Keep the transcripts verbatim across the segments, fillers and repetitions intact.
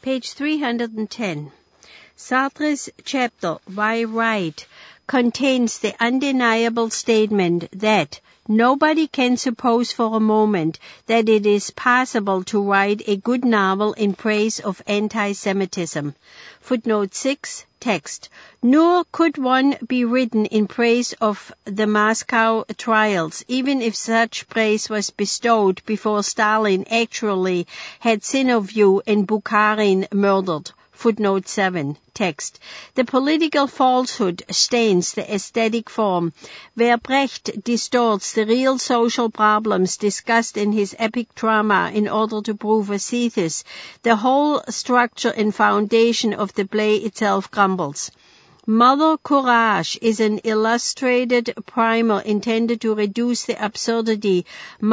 Page three hundred ten. Sartre's chapter, Why Write, contains the undeniable statement that nobody can suppose for a moment that it is possible to write a good novel in praise of anti-Semitism. Footnote six, text. Nor could one be written in praise of the Moscow trials, even if such praise was bestowed before Stalin actually had Zinoviev and Bukharin murdered. Footnote seven, text. The political falsehood stains the aesthetic form, where Brecht distorts the real social problems discussed in his epic drama in order to prove a thesis. The whole structure and foundation of the play itself crumbles. Mother Courage is an illustrated primer intended to reduce the absurdity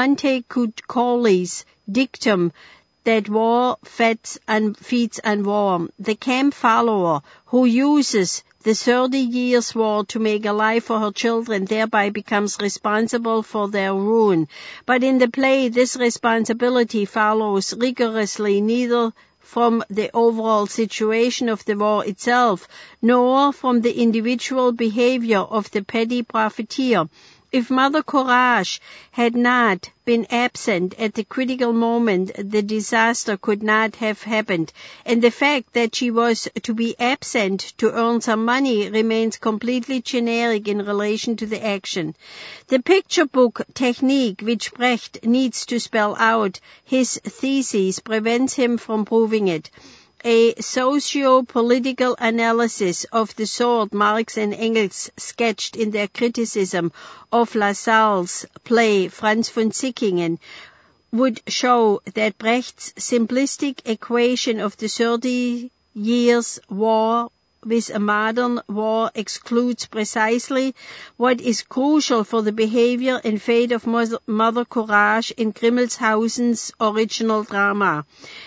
Montecutico's dictum that war feeds and feeds on war. The camp follower who uses the thirty years war to make a life for her children thereby becomes responsible for their ruin. But in the play, this responsibility follows rigorously neither from the overall situation of the war itself, nor from the individual behavior of the petty profiteer. If Mother Courage had not been absent at the critical moment, the disaster could not have happened, and the fact that she was to be absent to earn some money remains completely generic in relation to the action. The picture book technique which Brecht needs to spell out his thesis prevents him from proving it. A socio-political analysis of the sort Marx and Engels sketched in their criticism of Lassalle's play Franz von Sickingen would show that Brecht's simplistic equation of the thirty years war with a modern war excludes precisely what is crucial for the behavior and fate of Mother Courage in Grimmelshausen's original drama.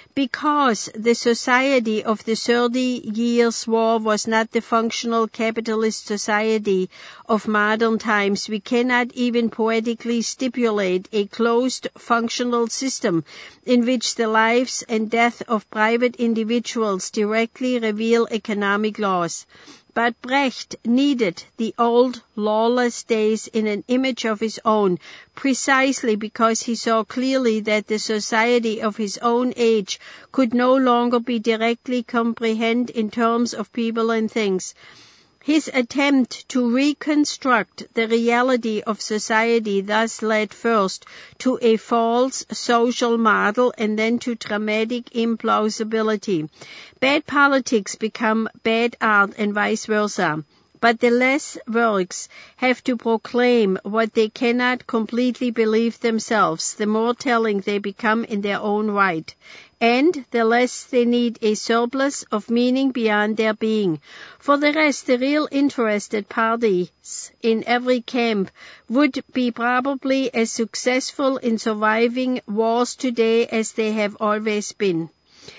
Because the society of the Thirty Years' War was not the functional capitalist society of modern times, we cannot even poetically stipulate a closed functional system in which the lives and death of private individuals directly reveal economic laws. But Brecht needed the old lawless days in an image of his own, precisely because he saw clearly that the society of his own age could no longer be directly comprehended in terms of people and things. His attempt to reconstruct the reality of society thus led first to a false social model and then to dramatic implausibility. Bad politics become bad art and vice versa. But the less works have to proclaim what they cannot completely believe themselves, the more telling they become in their own right. And the less they need a surplus of meaning beyond their being. For the rest, the real interested parties in every camp would be probably as successful in surviving wars today as they have always been.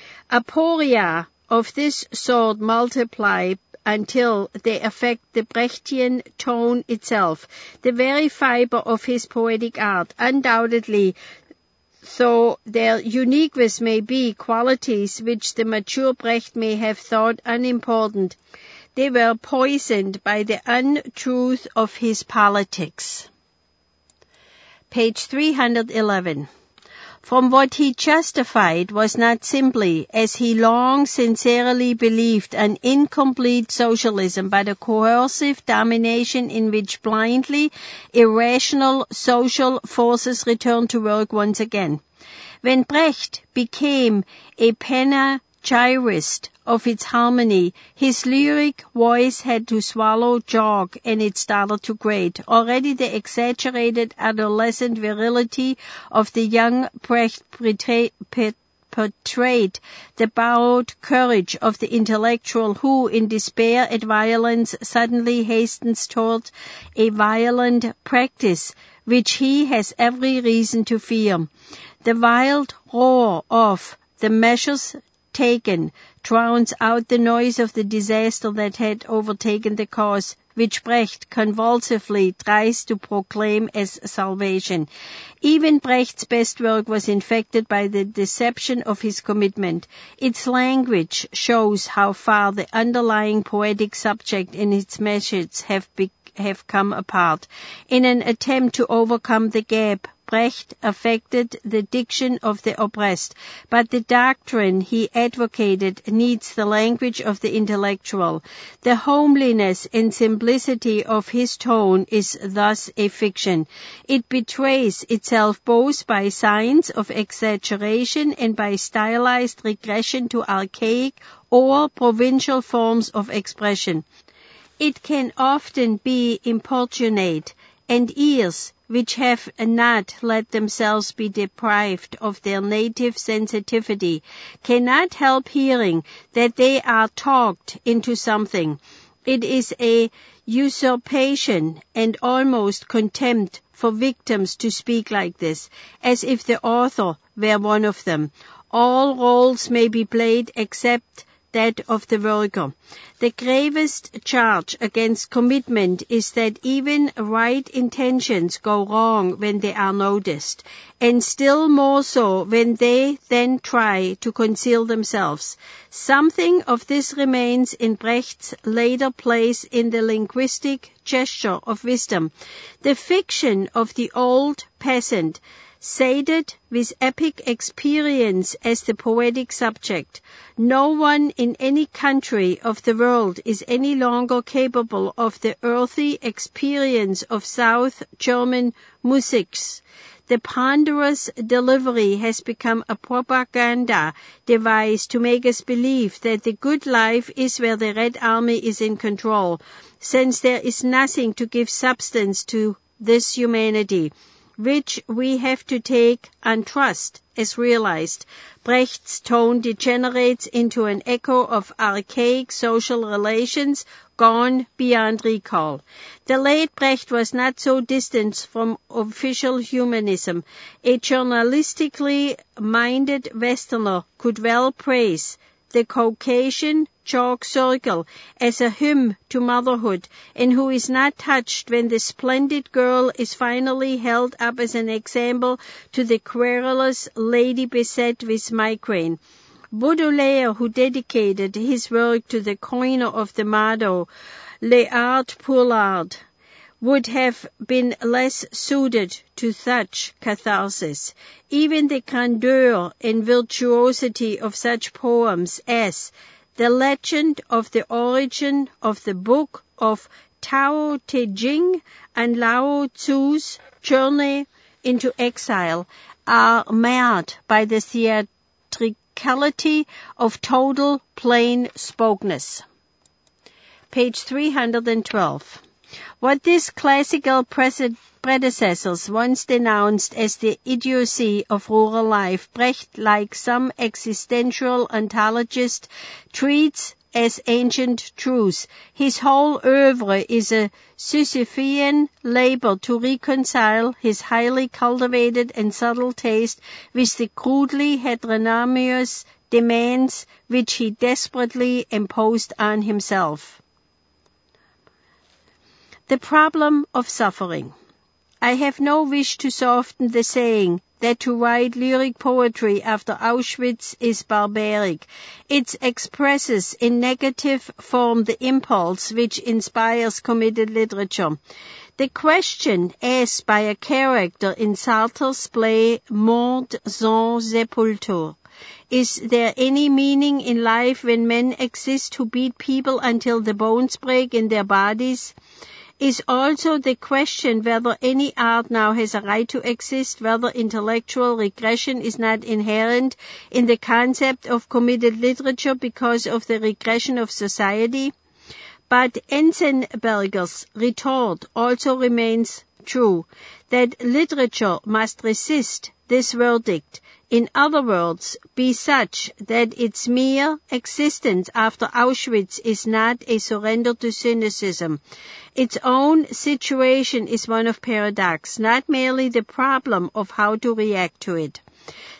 Aporia of this sort multiply until they affect the Brechtian tone itself, the very fiber of his poetic art. Undoubtedly, though their uniqueness may be qualities which the mature Brecht may have thought unimportant, they were poisoned by the untruth of his politics. Page three hundred eleven. From what he justified was not simply, as he long sincerely believed, an incomplete socialism, but a coercive domination in which blindly irrational social forces returned to work once again. When Brecht became a panegyrist of its harmony, his lyric voice had to swallow chalk and it started to grate. Already the exaggerated adolescent virility of the young Brecht portrayed the borrowed courage of the intellectual who, in despair at violence, suddenly hastens toward a violent practice which he has every reason to fear. The wild roar of the measures taken drowns out the noise of the disaster that had overtaken the cause, which Brecht convulsively tries to proclaim as salvation. Even Brecht's best work was infected by the deception of his commitment. Its language shows how far the underlying poetic subject and its message have be- have come apart. In an attempt to overcome the gap, Brecht affected the diction of the oppressed, but the doctrine he advocated needs the language of the intellectual. The homeliness and simplicity of his tone is thus a fiction. It betrays itself both by signs of exaggeration and by stylized regression to archaic or provincial forms of expression. It can often be importunate, and ears which have not let themselves be deprived of their native sensitivity cannot help hearing that they are talked into something. It is a usurpation and almost contempt for victims to speak like this, as if the author were one of them. All roles may be played except that of the worker. The gravest charge against commitment is that even right intentions go wrong when they are noticed, and still more so when they then try to conceal themselves. Something of this remains in Brecht's later place in the linguistic gesture of wisdom. The fiction of the old peasant, sated with epic experience as the poetic subject. No one in any country of the world is any longer capable of the earthy experience of South German musics. The ponderous delivery has become a propaganda device to make us believe that the good life is where the Red Army is in control, since there is nothing to give substance to this humanity, which we have to take and trust as realized. Brecht's tone degenerates into an echo of archaic social relations gone beyond recall. The late Brecht was not so distant from official humanism. A journalistically minded Westerner could well praise the Caucasian chalk circle as a hymn to motherhood, and who is not touched when the splendid girl is finally held up as an example to the querulous lady beset with migraine. Baudelaire, who dedicated his work to the coiner of the motto, L'art pour l'art, would have been less suited to such catharsis. Even the grandeur and virtuosity of such poems as The Legend of the Origin of the Book of Tao Te Ching and Lao Tzu's Journey into Exile are marred by the theatricality of total plain-spokenness. Page three hundred twelve. What these classical predecessors once denounced as the idiocy of rural life, Brecht, like some existential ontologist, treats as ancient truths. His whole oeuvre is a Sisyphean labor to reconcile his highly cultivated and subtle taste with the crudely heteronomous demands which he desperately imposed on himself. The problem of suffering. I have no wish to soften the saying that to write lyric poetry after Auschwitz is barbaric. It expresses in negative form the impulse which inspires committed literature. The question asked by a character in Sartre's play Mort sans sépulture, is there any meaning in life when men exist who beat people until the bones break in their bodies? Is also the question whether any art now has a right to exist, whether intellectual regression is not inherent in the concept of committed literature because of the regression of society. But Enzensberger's retort also remains true, that literature must resist this verdict. In other words, be such that its mere existence after Auschwitz is not a surrender to cynicism. Its own situation is one of paradox, not merely the problem of how to react to it.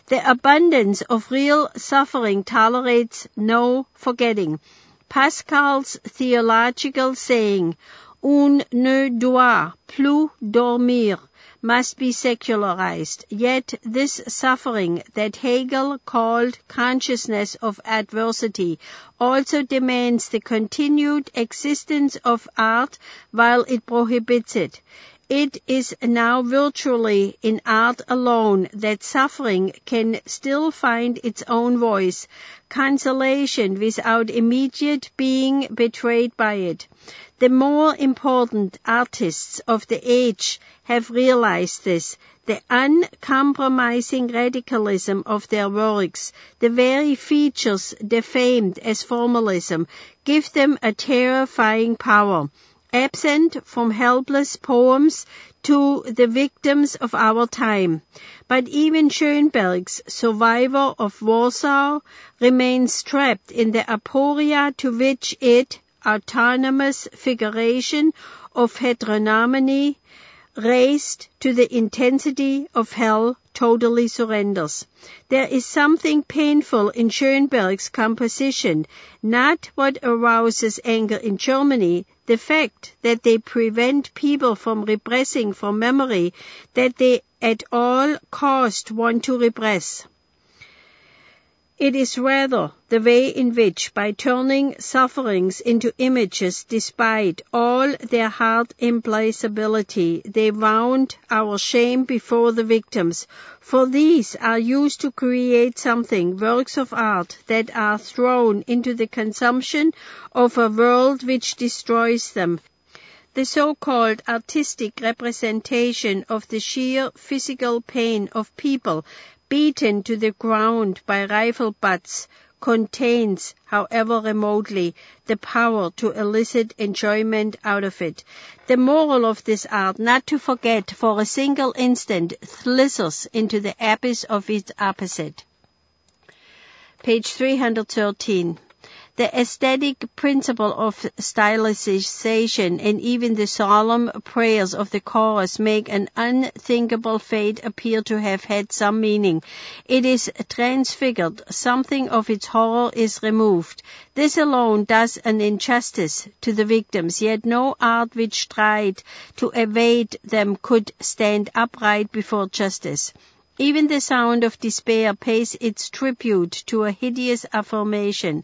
The abundance of real suffering tolerates no forgetting. Pascal's theological saying, "On ne doit plus dormir," must be secularized. Yet this suffering that Hegel called consciousness of adversity also demands the continued existence of art while it prohibits it. It is now virtually in art alone that suffering can still find its own voice, consolation without immediate being betrayed by it. The more important artists of the age have realized this. The uncompromising radicalism of their works, the very features defamed as formalism, give them a terrifying power. Absent from helpless poems to the victims of our time. But even Schönberg's Survivor of Warsaw remains trapped in the aporia to which it, autonomous figuration of heteronomy, raised to the intensity of hell, totally surrenders. There is something painful in Schönberg's composition, not what arouses anger in Germany, the fact that they prevent people from repressing from memory that they at all cost want to repress. It is rather the way in which, by turning sufferings into images despite all their hard implacability, they wound our shame before the victims, for these are used to create something, works of art, that are thrown into the consumption of a world which destroys them. The so-called artistic representation of the sheer physical pain of people beaten to the ground by rifle butts contains, however remotely, the power to elicit enjoyment out of it. The moral of this art, not to forget for a single instant, slithers into the abyss of its opposite. Page three hundred thirteen. The aesthetic principle of stylization and even the solemn prayers of the chorus make an unthinkable fate appear to have had some meaning. It is transfigured, something of its horror is removed. This alone does an injustice to the victims, yet no art which tried to evade them could stand upright before justice. Even the sound of despair pays its tribute to a hideous affirmation.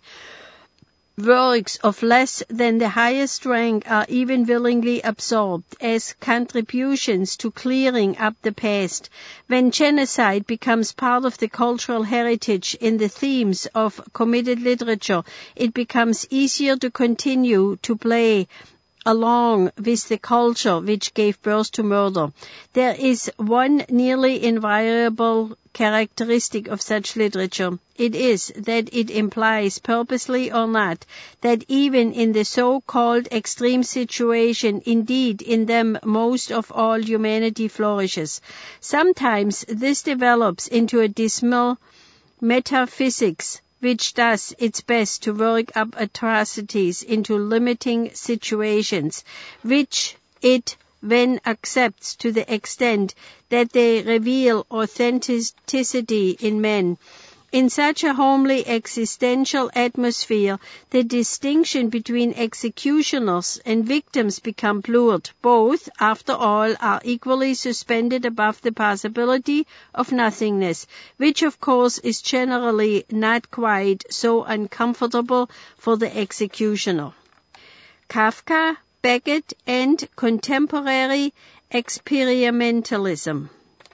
Works of less than the highest rank are even willingly absorbed as contributions to clearing up the past. When genocide becomes part of the cultural heritage in the themes of committed literature, it becomes easier to continue to play along with the culture which gave birth to murder. There is one nearly invariable characteristic of such literature. It is that it implies, purposely or not, that even in the so-called extreme situation, indeed in them most of all humanity flourishes. Sometimes this develops into a dismal metaphysics, which does its best to work up atrocities into limiting situations, which it then accepts to the extent that they reveal authenticity in men. In such a homely existential atmosphere, the distinction between executioners and victims become blurred. Both, after all, are equally suspended above the possibility of nothingness, which of course is generally not quite so uncomfortable for the executioner. Kafka, Beckett, and contemporary experimentalism.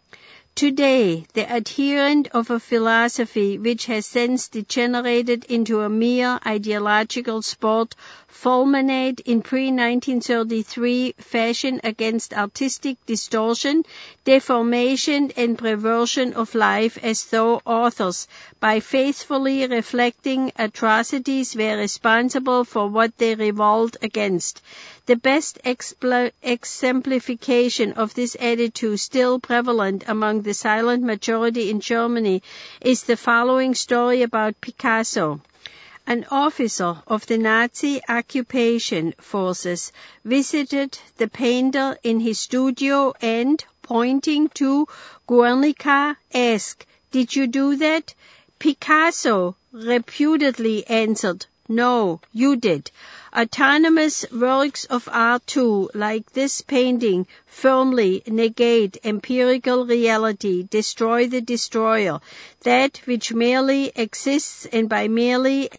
Today, the adherent of a philosophy which has since degenerated into a mere ideological sport fulminate in pre nineteen thirty-three fashion against artistic distortion, deformation, and perversion of life, as though authors, by faithfully reflecting atrocities, were responsible for what they revolt against. The best expl- exemplification of this attitude, still prevalent among the silent majority in Germany, is the following story about Picasso. An officer of the Nazi occupation forces visited the painter in his studio and, pointing to Guernica, asked, Did you do that? Picasso reputedly answered, no, you did. Autonomous works of art too, like this painting, firmly negate empirical reality, destroy the destroyer, that which merely exists, and by merely